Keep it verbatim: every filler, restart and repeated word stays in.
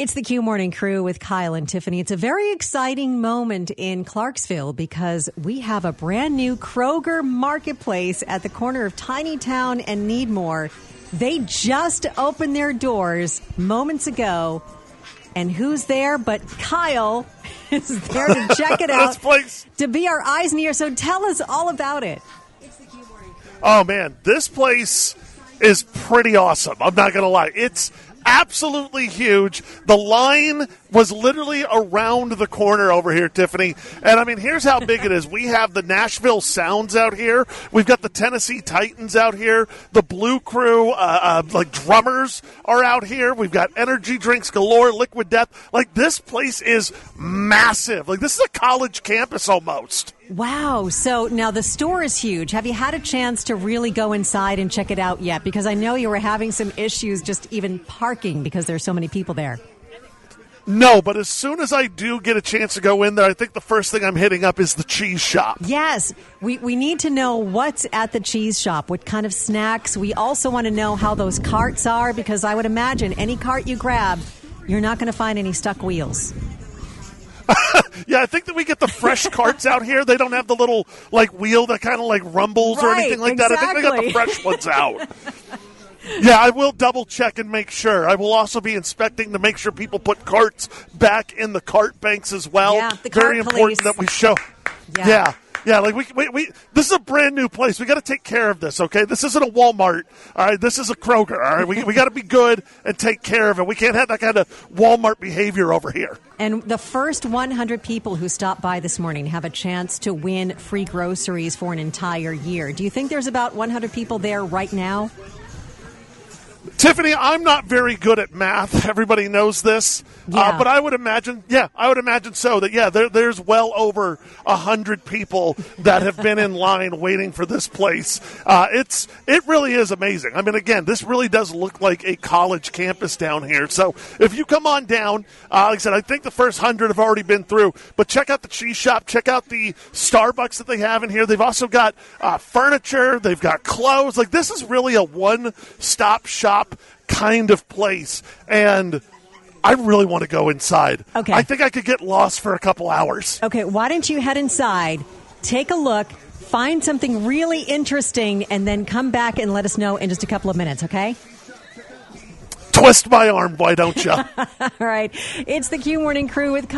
It's the Q Morning Crew with Kyle and Tiffany. It's a very exciting moment in Clarksville because we have a brand new Kroger Marketplace at the corner of Tinytown and Needmore. They just opened their doors moments ago. And who's there but Kyle is there to check it out, this place. to be our eyes and ears. So tell us all about it. Oh, man, this place is pretty awesome. I'm not going to lie. It's absolutely huge. The line was literally around the corner over here, Tiffany. And, I mean, here's how big it is. We have the Nashville Sounds out here. We've got the Tennessee Titans out here. The Blue Crew, uh, uh, like, drummers are out here. We've got energy drinks galore, Liquid Death. Like, this place is massive. Like, this is a college campus almost. Wow. So now the store is huge. Have you had a chance to really go inside and check it out yet? Because I know you were having some issues just even parking because there's so many people there. No, but as soon as I do get a chance to go in there, I think the first thing I'm hitting up is the cheese shop. Yes. We, we need to know what's at the cheese shop, what kind of snacks. We also want to know how those carts are because I would imagine any cart you grab, you're not going to find any stuck wheels. Yeah, I think that we get the fresh carts out here. They don't have the little like wheel that kind of like rumbles right, or anything like exactly. that. I think they got the fresh ones out. Yeah, I will double check and make sure. I will also be inspecting to make sure people put carts back in the cart banks as well. Yeah, the Very cart important police. that we show. Yeah. yeah. Yeah, like we, we, we, this is a brand new place. We got to take care of this, okay? This isn't a Walmart, all right? This is a Kroger, all right? We, we got to be good and take care of it. We can't have that kind of Walmart behavior over here. And the first one hundred people who stop by this morning have a chance to win free groceries for an entire year. Do you think there's about one hundred people there right now? Tiffany, I'm not very good at math. Everybody knows this. Yeah. Uh, but I would imagine, yeah, I would imagine so. That, yeah, there, there's well over one hundred people that have been in line waiting for this place. Uh, it's It really is amazing. I mean, again, this really does look like a college campus down here. So if you come on down, uh, like I said, I think the first one hundred have already been through. But check out the cheese shop. Check out the Starbucks that they have in here. They've also got uh, furniture. They've got clothes. Like, this is really a one-stop shop kind of place, and I really want to go inside. Okay. I think I could get lost for a couple hours. Okay, why don't you head inside, take a look, find something really interesting, and then come back and let us know in just a couple of minutes, okay? Twist my arm, why don't you? All right. It's the Q Morning Crew with